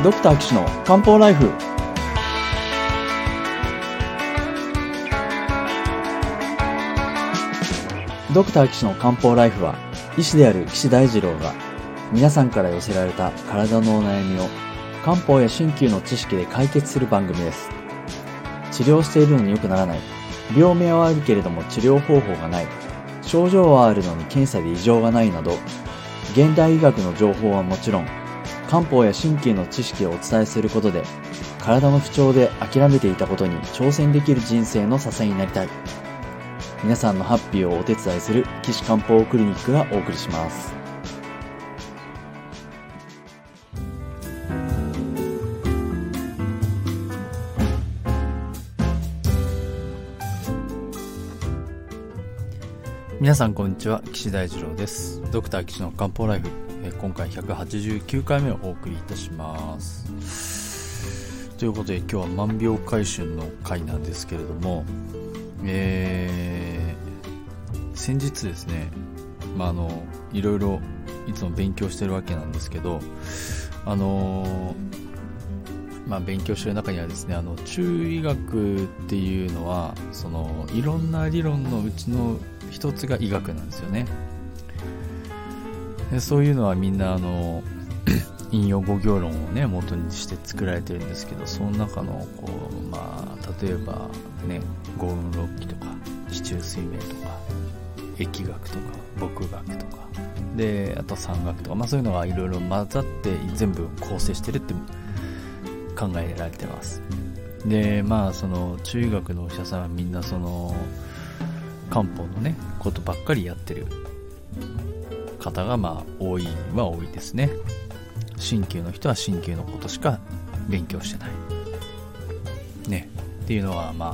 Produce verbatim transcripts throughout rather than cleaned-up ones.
ドクター岸の漢方ライフ。ドクター岸の漢方ライフは、医師である岸大二郎が皆さんから寄せられた体のお悩みを漢方や鍼灸の知識で解決する番組です。治療しているのに良くならない、病名はあるけれども治療方法がない、症状はあるのに検査で異常がないなど、現代医学の情報はもちろん、漢方や鍼灸の知識をお伝えすることで、体の不調で諦めていたことに挑戦できる人生の支えになりたい。皆さんのハッピーをお手伝いする岸漢方クリニックがお送りします。皆さんこんにちは、岸大二郎です。ドクター岸の漢方ライフ、え今回ひゃくはちじゅうきゅうかいめをお送りいたします。ということで今日は万病回春の回なんですけれども、えー、先日ですね、まあ、あのいろいろいつも勉強してるわけなんですけど、あのまあ、勉強してる中にはですね、あの中医学っていうのはそのいろんな理論のうちの一つが医学なんですよね。でそういうのはみんなあの引用五行論をね元にして作られてるんですけど、その中のこう、まあ、例えばね五運六気とか四柱推命とか易学とか卜学とかで、あと山学とか、まあ、そういうのがいろいろ混ざって全部構成してるって考えられてます。でまあその中医学のお医者さんはみんなその漢方のねことばっかりやってる方がまあ多いは多いですね。鍼灸の人は鍼灸のことしか勉強してないねっていうのは、まあ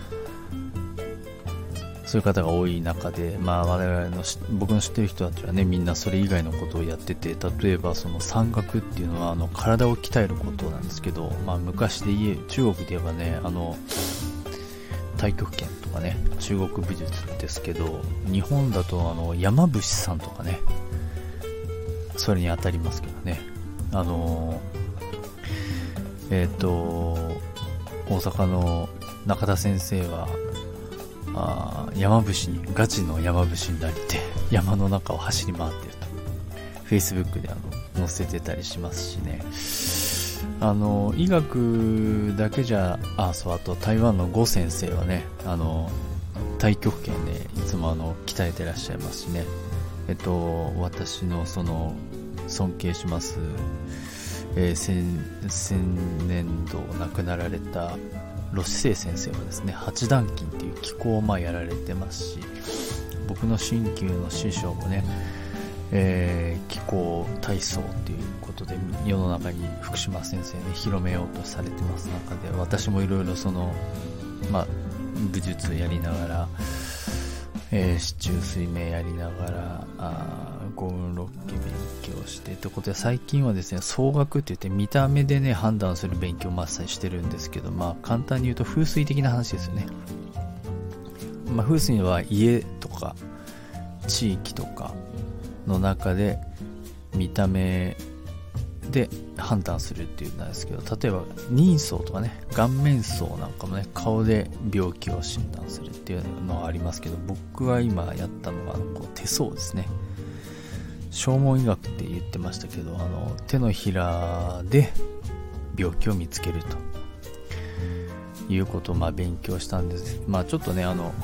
そういう方が多い中で、まあ我々の僕の知ってる人たちはねみんなそれ以外のことをやってて、例えばその山岳っていうのはあの体を鍛えることなんですけど、まあ昔で言え中国で言えばね、あの太極拳とかね中国美術ですけど、日本だとあの山伏さんとかねそれに当たりますけどね、あのえっ、ー、と大阪の中田先生はあ山伏にガチの山伏になって山の中を走り回ってると Facebook であの載せてたりしますしね。あの医学だけじゃあそうあと台湾の呉先生はねあの太極拳でいつもあの鍛えてらっしゃいますしね、えっと私のその尊敬します、えー、先, 先年度亡くなられた露死生先生はですね八段筋っていう気功をまあやられてますし、僕の鍼灸の師匠もねえー、気功体操っていうことで世の中に福島先生に広めようとされてます中で、私もいろいろそのまあ武術やりながら、えー、四柱推命やりながらあ五運六気勉強してということで、最近はですね総学って言って見た目でね判断する勉強をまさにしてるんですけど、まあ簡単に言うと風水的な話ですよね。まあ風水は家とか地域とかの中で見た目で判断するっていうなんですけど、例えば人相とかね顔面相なんかもね顔で病気を診断するっていうのがありますけど、僕は今やったのがこう手相ですね。小門医学って言ってましたけど、あの手のひらで病気を見つけるということをまあ勉強したんです。まあちょっとねあの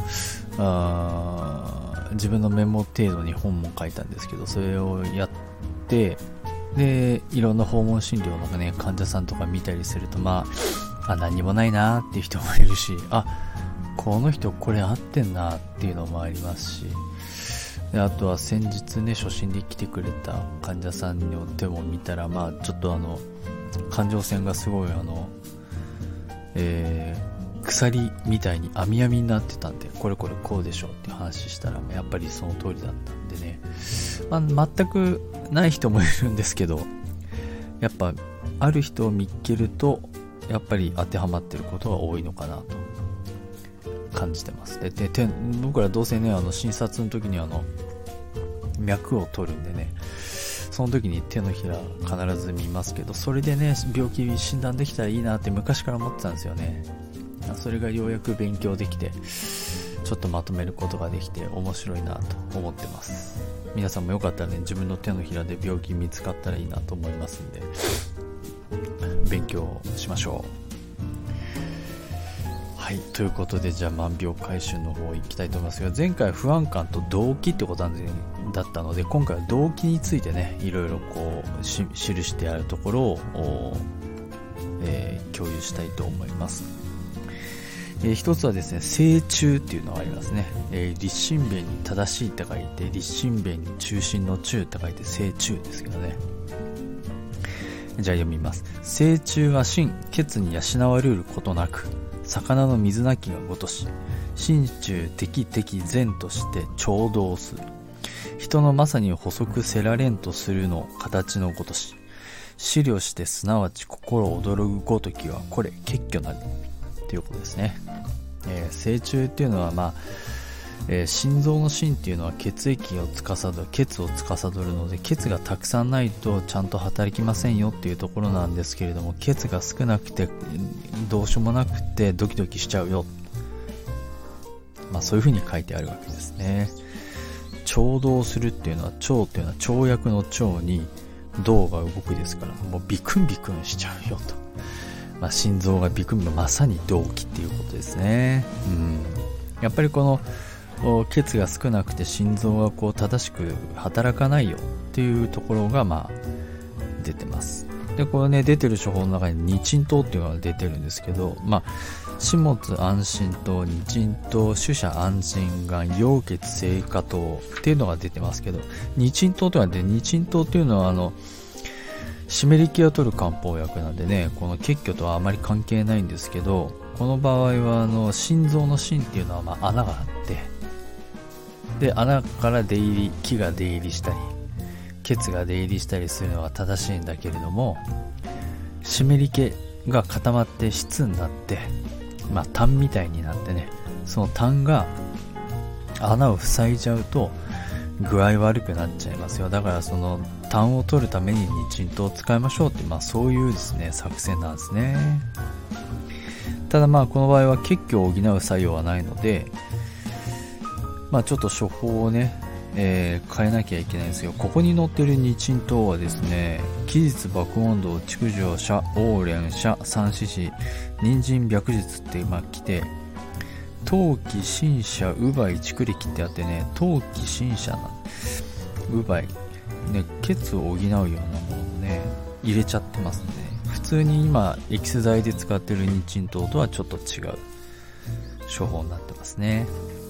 あ自分のメモ程度に本も書いたんですけど、それをやってでいろんな訪問診療の、ね、患者さんとか見たりすると、まあ、あ何もないなっていう人もいるし、あこの人これ合ってんなっていうのもありますし、であとは先日ね初診で来てくれた患者さんの手も見たら、まあちょっとあの甲状腺がすごいあの、えー鎖みたいに網網になってたんで、これこれこうでしょうっていう話したらやっぱりその通りだったんでね、まあ、全くない人もいるんですけど、やっぱある人を見っけるとやっぱり当てはまってることが多いのかなと感じてます。でで僕らどうせねあの診察の時にあの脈を取るんでね、 その時に手のひら必ず見ますけど、それでね病気診断できたらいいなって昔から思ってたんですよね。それがようやく勉強できて、ちょっとまとめることができて面白いなと思ってます。皆さんもよかったらね、自分の手のひらで病気見つかったらいいなと思いますんで、勉強しましょう。はい、ということで、じゃあ万病回春の方行きたいと思いますが、前回不安感と動機ってことだったので、今回は動機についてね、いろいろこうし記してあるところを、えー、共有したいと思います。えー、一つはですね、正中っていうのがありますね。えー、立身弁に正しいって書いて、立身弁に中心の中って書いて正中ですけどね。じゃあ読みます。正中は心、血に養われることなく、魚の水なきがごとし、心中敵敵善として調動する。人のまさに補足せられんとするの形のごとし、思慮してすなわち心躍るごときはこれ結挙なりということですね。えー、正中っていうのは、まあえー、心臓の心っていうのは血液を司る、血を司るので、血がたくさんないとちゃんと働きませんよっていうところなんですけれども、血が少なくてどうしようもなくてドキドキしちゃうよ、まあそういうふうに書いてあるわけですね。調動するっていうのは、調っていうのは跳躍の調に動が動くですから、もうビクンビクンしちゃうよと、まあ、心臓がビクンビクン、まさに動機っていうことですね。うん、やっぱりこの血が少なくて心臓がこう正しく働かないよっていうところがまあ出てます。でこれね、出てる処方の中に二鎮湯っていうのが出てるんですけど、まあ始末安心湯、二鎮湯、取捨安心丸、溶血生化湯っていうのが出てますけど、二鎮湯というのはで、二鎮湯っていうのはあの湿り気を取る漢方薬なんでね、この血虚とはあまり関係ないんですけど、この場合はあの心臓の心っていうのはまあ穴があって、で穴から出入り、気が出入りしたり血が出入りしたりするのは正しいんだけれども、湿り気が固まって質になって、まあ痰みたいになってね、その痰が穴を塞いじゃうと具合悪くなっちゃいますよ。だからその痰を取るために二鎮湯を使いましょうって、まあそういうですね作戦なんですね。ただまあこの場合は血虚を補う作用はないので、まあちょっと処方をね、えー、変えなきゃいけないんですけど、ここに載っている二鎮湯はですね、気実爆音動築城社黄連社三四子人参白術ってまあ来て、当期新社ウバイ蓄力ってあってね、当期新社なウバイね、血を補うようなものをね入れちゃってますね。普通に今エキス剤で使ってる二鎮湯とはちょっと違う処方になってますね。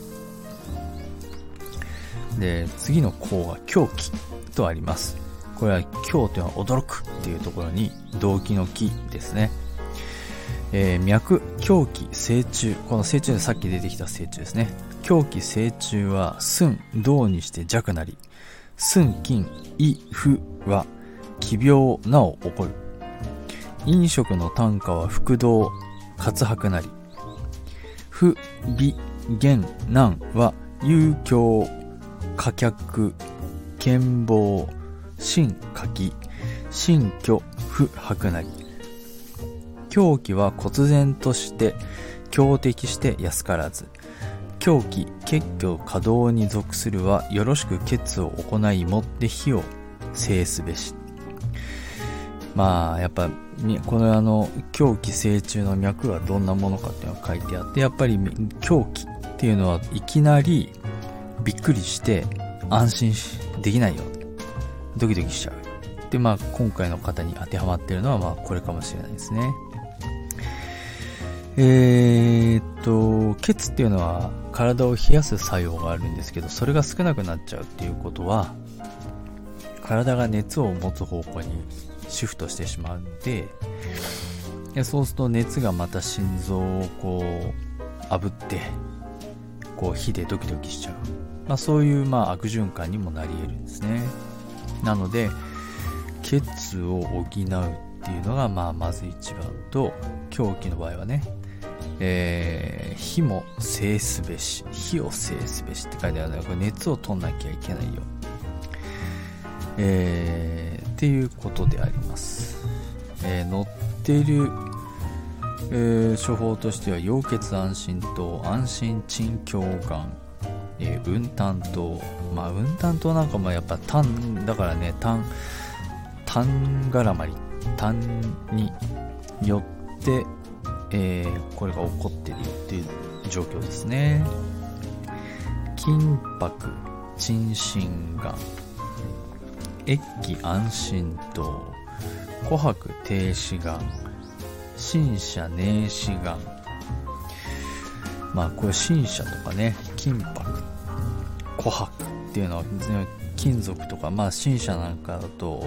で次の項が狂気とあります。これは狂というのは驚くっていうところに動機の気ですね。えー、脈、狂気、正中、この正中でさっき出てきた正中ですね。狂気、正中は寸、動にして弱なり、寸金、胃、不は奇病なお起こる。飲食の単価は腹動、滑白なり。不、微、減、難は遊興、可脚、健忘、心火気、心虚、不白なり。狂気は忽然として強敵して安からず、狂気血虚稼働に属するはよろしく血を行いもって火を制すべし。まあやっぱこのあの狂気正中の脈はどんなものかっていうのが書いてあって、やっぱり狂気っていうのはいきなりびっくりして安心できないよ、ドキドキしちゃうで、まあ今回の方に当てはまっているのはまあこれかもしれないですね。えーっと血っていうのは体を冷やす作用があるんですけど、それが少なくなっちゃうっていうことは体が熱を持つ方向にシフトしてしまうので、でそうすると熱がまた心臓をこう炙ってこう火でドキドキしちゃう、まあ、そういうまあ悪循環にもなり得るんですね。なので血を補うっていうのがまあまず一番と、狂気の場合はね、えー、火も制すべし、火を制すべしって書いてあるので、これ熱を取んなきゃいけないよ。 えー、っていうことであります。えー、載っている、えー、処方としては溶血安心湯、安心鎮狂丸、えー、雲丹湯、まあ雲丹湯なんかもやっぱ痰だからね、痰痰絡まり、痰によって、えー、これが起こっているっていう状況ですね。金箔鎮心丸、液気安心湯、琥珀停止丸、心射寧止丸。まあこれ心射とかね、金箔、琥珀っていうのは金属とか、まあ心射なんかだと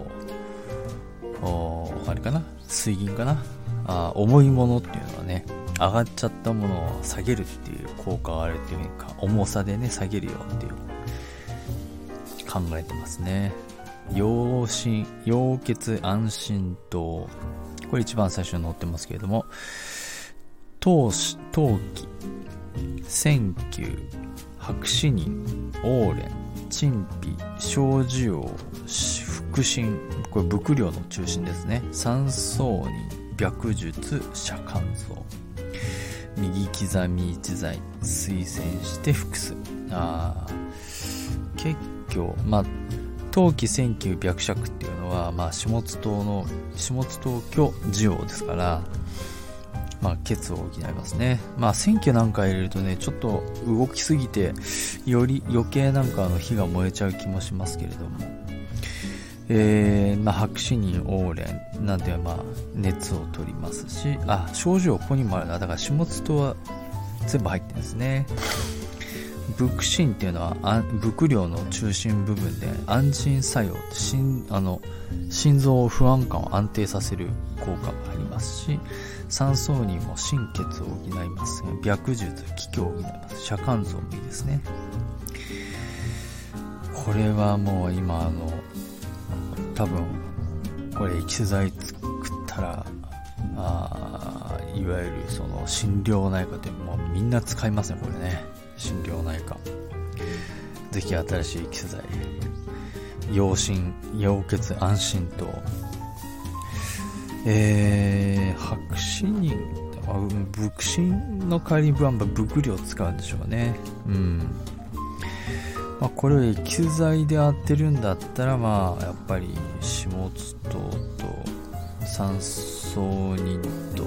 あれかな、水銀かな、あ重いものっていうのはね、上がっちゃったものを下げるっていう効果があるっていうか、重さでね下げるよっていう考えてますね。溶心溶血安心湯、これ一番最初に載ってますけれども、陶器、陶器、千球、白死人、黄連、陳皮、小寿王、腹心、これ伏量の中心ですね。三層人、白術、釈迦像、右刻み一剤、推薦して複数。あ結局まあ陶器千球白尺っていうのは、まあ、下津島の下津島居寿王ですから、まあ、血を補いますね。まあ、千球なんか入れるとね、ちょっと動きすぎて、より余計なんかあの火が燃えちゃう気もしますけれども、えー、まあ、白死人、黄連なんてまあ、熱を取りますし、あ、症状ここにもあるな。だから下津島は全部入ってるんですね。伏心っていうのは伏量の中心部分で安心作用、心あの心臓不安感を安定させる効果がありますし、三層にも心血を補います。白術、気虚を補います。釈迦像もいいですね。これはもう今あの多分これエキス剤作ったらあいわゆるその心療内科でもうみんな使いますね、これね。心療内科、ぜひ新しいエキス剤、溶心溶血安心と、えー、白死人、伏心の代わりに伏量を使うんでしょうね。うん。まあ、これをエキス剤で当てるんだったら、まあやっぱり下津糖と三層人と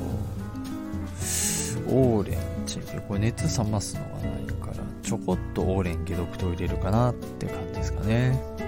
黄連、これ熱冷ますのがないからちょこっと黄連解毒糖入れるかなって感じですかね。うん。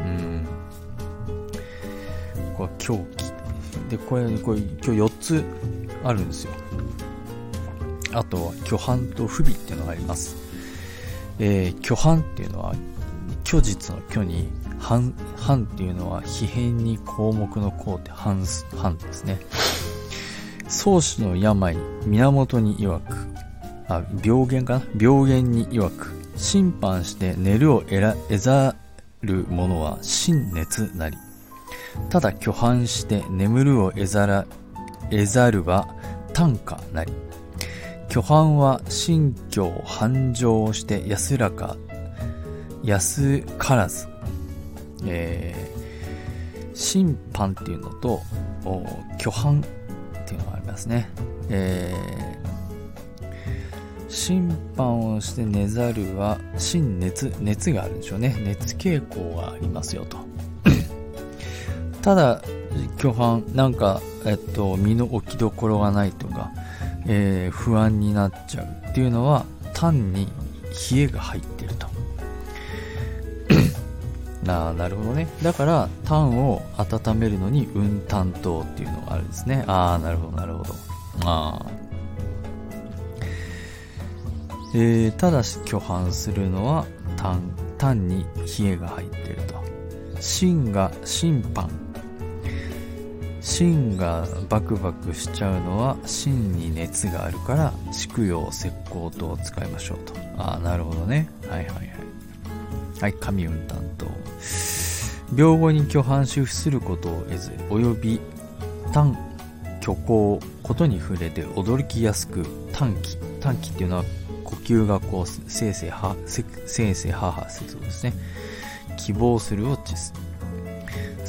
これは狂気で、これこれ今日よっつあるんですよ。あとは巨斑と不備っていうのがあります。えー、巨斑っていうのは虚実の虚に斑、斑っていうのは皮変に項目の項って斑斑ですね。宗師の病源に曰く、あ、病原かな、病原に曰く、審判して寝るを得ら得ざる者は心熱なり、ただ巨斑して眠るを得ざら得ざるは短歌なり、巨斑は心境繁盛して安らか安からず、えー、審判っていうのと巨斑っていうのがありますね。えー審判をして寝ざるは心熱、熱があるんでしょうね。熱傾向がありますよと。ただ巨斑なんか、えっと、身の置きどころがないとか、えー、不安になっちゃうっていうのは単に冷えが入ってると。なあ、なるほどね。だから痰を温めるのに雲丹湯っていうのがあるんですね。ああ、なるほどなるほど。ああ。えー、ただし巨斑するのは単、単に冷えが入っていると。心が審判、心がバクバクしちゃうのは心に熱があるから蓄養石膏等を使いましょうと。ああ、なるほどね。はいはいはい。はい、神雲丹と病後に巨斑し伏することを得ず、および単虚構ことに触れて驚きやすく、短気短気っていうのは呼吸がこうせいせいはせいせいははするそうですね。希望するを知す。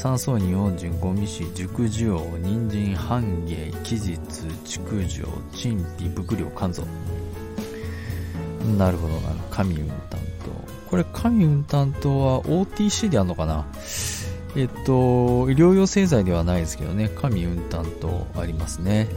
三層人、温順、五味子、熟樹王、人参、半芸、期日、築城、陳皮、伏量、肝臓。なるほどな。神運担当。これ神運担当は オーティーシー であるのかな。えっと、医療用製剤ではないですけどね、神運担当ありますね。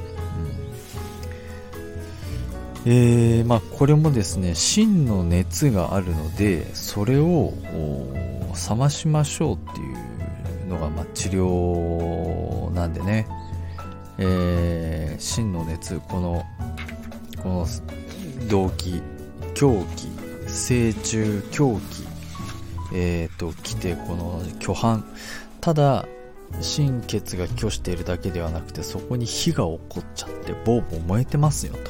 うん、えー、まあこれもですね、真の熱があるので、それを冷ましましょうっていうのが、まあ治療なんでね、えー、真の熱、この、この動悸、狂気、成虫、狂気、えーと、来て、この巨斑。ただ、心血が虚しているだけではなくて、そこに火が起こっちゃって、ボーボー燃えてますよと。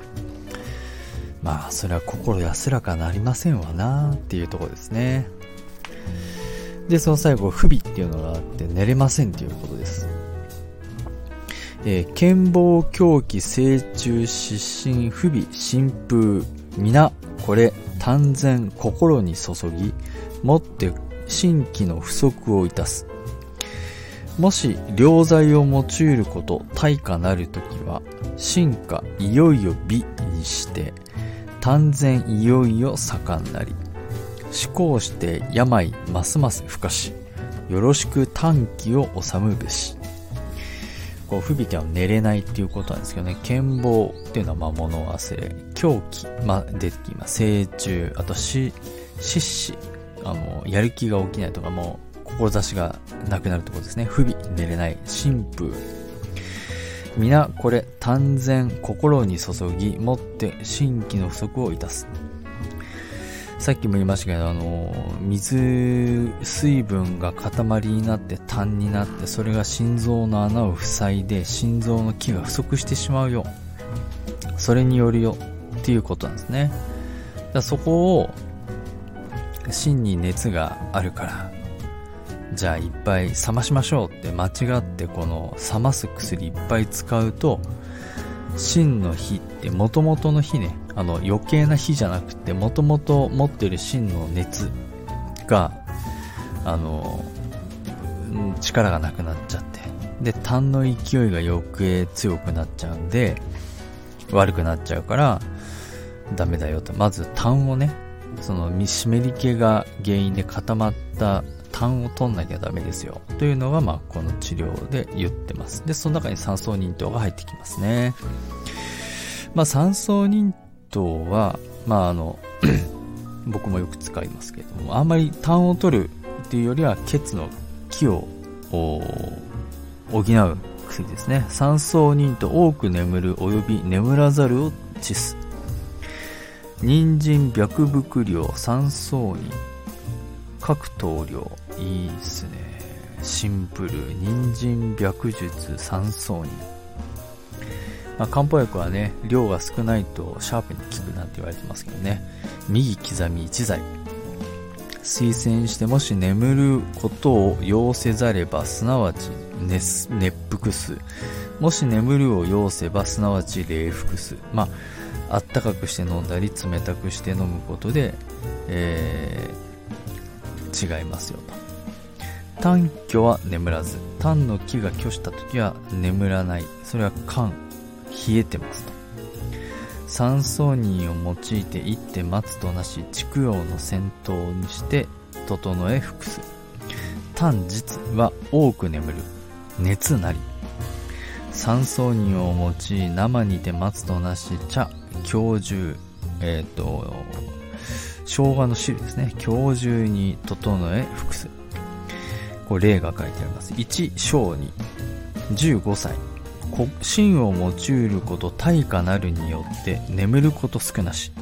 まあ、それは心安らかなりませんわなっていうところですね。で、その最後、不備っていうのがあって、寝れませんっていうことです。えー、健忘、狂気、成虫、失神、不備、心風、皆、これ、丹前、心に注ぎ、もって心気の不足をいたす。もし良剤を用いること対価なるときは、心化いよいよ美にして丹前いよいよ盛んなり、思考して病ますます深かし、よろしく短気を治むべし。こう不備っては寝れないっていうことなんですけどね。健忘っていうのはまあ物忘れ、狂気、まあ出てきます。成虫、あとし失死、あのやる気が起きないとか、もう志がなくなるところですね。不備、寝れない、心風。皆これ丹前、心に注ぎ、もって心気の不足をいたす。さっきも言いましたけど、あの水水分が塊になって痰になって、それが心臓の穴を塞いで心臓の気が不足してしまうよ、それによるよっていうことなんですね。だからそこを心に熱があるからじゃあいっぱい冷ましましょうって間違って、この冷ます薬いっぱい使うと、心の火って元々の火ね、あの余計な火じゃなくて、元々持ってる心の熱があの力がなくなっちゃって、で痰の勢いが余計強くなっちゃうんで悪くなっちゃうからダメだよと。まず痰をね、その湿り気が原因で固まった痰を取んなきゃダメですよというのが、まあこの治療で言ってます。でその中に三層忍糖が入ってきますね。まあ三層忍糖はまああの僕もよく使いますけれども、あんまり痰を取るっていうよりは血の気を補う薬ですね。三層忍と多く眠るおよび眠らざるを治す。人参白伏量三層忍各等量、いいっすね。シンプル、人参白術三層忍。まあ、漢方薬はね、量が少ないとシャープに効くなんて言われてますけどね。右刻み一剤。推薦して、もし眠ることを要せざれば、すなわち熱、熱腹す。もし眠るを要せば、すなわち冷腹す。まあ、あったかくして飲んだり、冷たくして飲むことで、えー、違いますよと。胆虚は眠らず、胆の気が虚したときは眠らない。それは肝、冷えてますと。三層忍を用いて一手待つとなし、畜王の先頭にして整え服す。胆実は多く眠る、熱なり。三層忍を用い生にて待つとなし、茶、強汁、えっと生姜の汁ですね。今日中に整え服す。これ例が書いてあります。いち小にじゅうごさい。心を用いること対価なるによって眠ること少なし。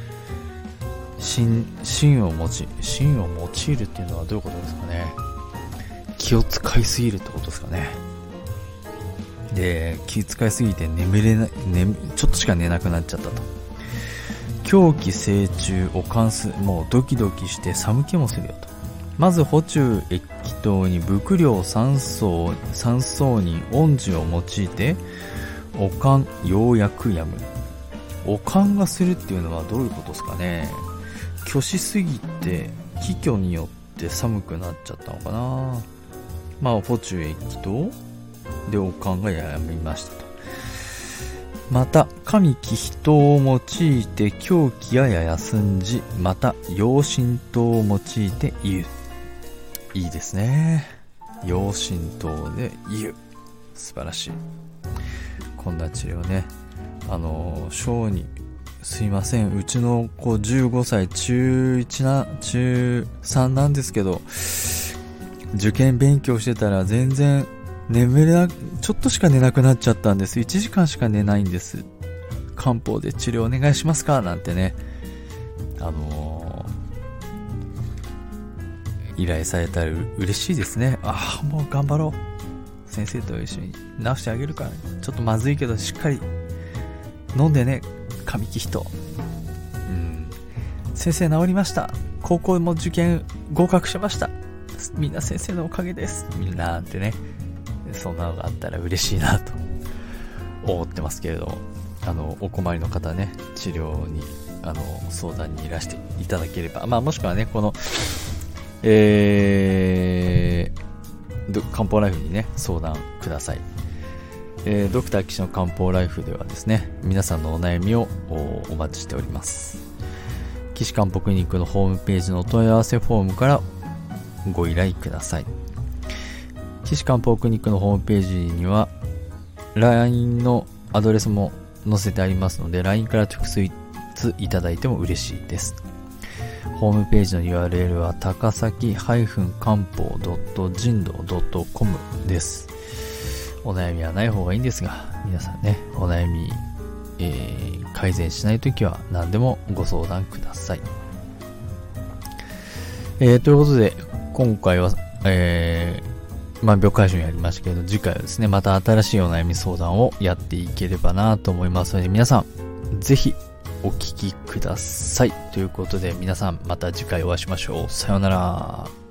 心、心を持ち、心を用いるっていうのはどういうことですかね。気を使いすぎるってことですかね。で、気使いすぎて眠れない、眠、ちょっとしか寝なくなっちゃったと。狂気成虫を関す、もうドキドキして寒気もするよと。まず補中液糖に伏量三層三層に温樹を用いておかんようやくやむ。おかんがするっていうのはどういうことですかね。虚しすぎて気虚によって寒くなっちゃったのかな。 まあ、補充液と、で、悪寒がやみましたと。また、神気人を用いて狂気やや休んじ、また、養心湯を用いて湯。いいですね。養心湯で湯。素晴らしい。こんな治療ね。あの、小児、すいません。うちの子じゅうごさい、中いちな、中さんなんですけど、受験勉強してたら全然眠れな、ちょっとしか寝なくなっちゃったんです。いちじかんしか寝ないんです。漢方で治療お願いしますかなんてね。あのー、依頼されたら嬉しいですね。ああ、もう頑張ろう。先生と一緒に治してあげるから、ね、ちょっとまずいけどしっかり飲んでね、神木人。うん。先生治りました。高校も受験合格しました。みんな先生のおかげです。みんななんてね。そんなのがあったら嬉しいなと思ってますけれど、あの、お困りの方ね、治療に、あの、相談にいらしていただければ、まあもしくはね、この、えー、漢方ライフにね、相談ください。えー、ドクター岸の漢方ライフではですね、皆さんのお悩みを お, お待ちしております。岸漢方クリニックのホームページのお問い合わせフォームからご依頼ください。岸漢方クリニックのホームページには ライン のアドレスも載せてありますので、 ライン から直接いただいても嬉しいです。ホームページの ユーアールエル は高崎漢方人道 .com です。お悩みはない方がいいんですが、皆さんね、お悩み、えー、改善しないときは何でもご相談ください。えー、ということで、今回は、えー万病解消やりましたけど、次回はですね、また新しいお悩み相談をやっていければなと思いますので、皆さん、ぜひお聞きください。ということで、皆さん、また次回お会いしましょう。さようなら。